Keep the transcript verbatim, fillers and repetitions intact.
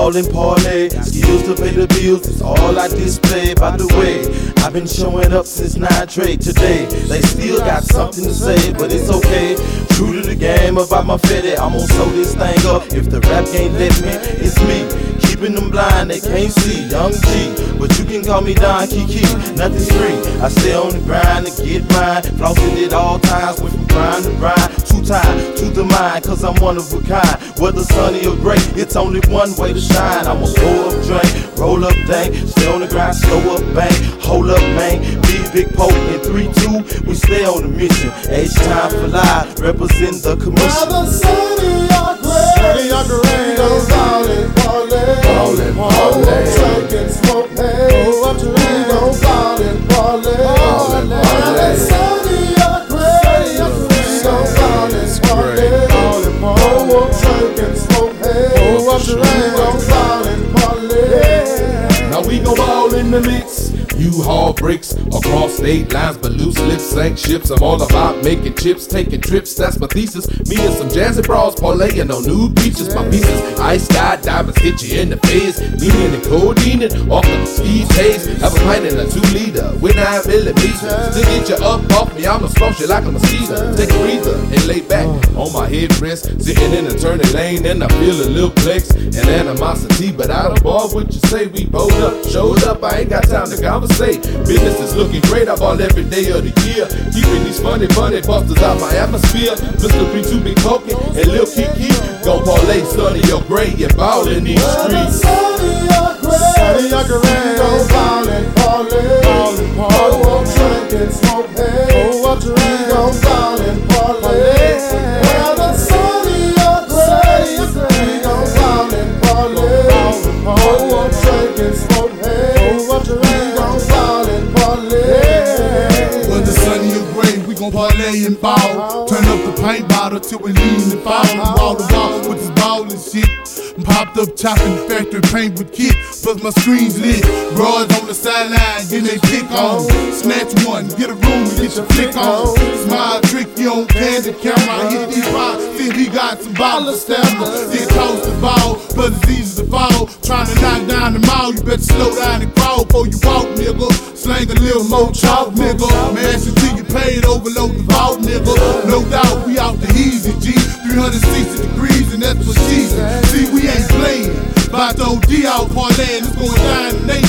ballin' parlay. Skills to pay the bills, it's all I display. By the way, I've been showing up since nine trade today. They still got something to say, but it's okay. True to the game about my fetty, I'm gon' sew this thing up. If the rap can't let me, it's me. Keeping them blind, they can't see. Young G, but you can call me Don Kiki. Nothing's free. I stay on the grind to get mine. Flossing at all times, went from grind to grind. Too tied to the mind, cause I'm one of a kind. Whether sunny or gray, it's only one way to shine. I'ma pour up, drink, roll up, dang. Stay on the grind, slow up, bang. Hold up, man. Be Big Poke in three two. We stay on the mission. H time for live, represent the commission. Whether sunny or gray, sunny or gray, go ballin', ballin', ballin', ballin', drink and smoke, hey. We go ballin', ballin', whether sunny or gray, we go ballin', ballin', ballin', drink and smoke, hey. We go ballin', ballin'. Now we go ball in the mix. You haul bricks across state lines, but loose lips sank ships. I'm all about making chips, taking trips, that's my thesis. Me and some jazzy bras parlaying on new beaches. My pieces, ice sky diamonds hit you in the face. Leaning and codeine off the ski taste. Have a pint and a two liter with nine millimeters. To get you up off me, I'ma smoke you like a mosquito. Take a breather and lay back on my headrest. Sitting in a turning lane and I feel a little flex and animosity. But I don't ball what you say, we pulled up, showed up, I ain't got time to conversate. Business is looking great, I ball every day of the year. Keeping these funny money busters out my atmosphere. Mister three two Big Poke and Lil Kiki. Gon' parlay, study your grade, and ball in these streets. Sunny or gray, sunny or gray, go ballin', ballin', ballin', ballin', drink and smoke, hey. We go ballin', ballin', whether sunny or gray, we go ballin', ballin', ballin', drink and smoke, hey. Whether sunny or gray, we gon' parlay and ball. Turn up the paint bottle till we lean and fall. Wall to wall with this ball and shit. I'm popped up chopping the factory paint with kit. Plus my screen's lit. Broads on the sideline getting they pick on. Snatch one, get a room and get your flick on. Smile tricky on candy camera. I hit these balls, see he got some ball of stamina. Then toss the ball, plus it's easy to fall. Trying to knock down the mall, you better slow down and crawl before you walk, nigga. Slang a little more chalk, nigga. Mash until you paid, overload the vault, nigga. No doubt, we out the easy, G. three hundred sixty degrees, and that's what she said. See, we ain't playing. About the O D out parlaying, it's going down the nation.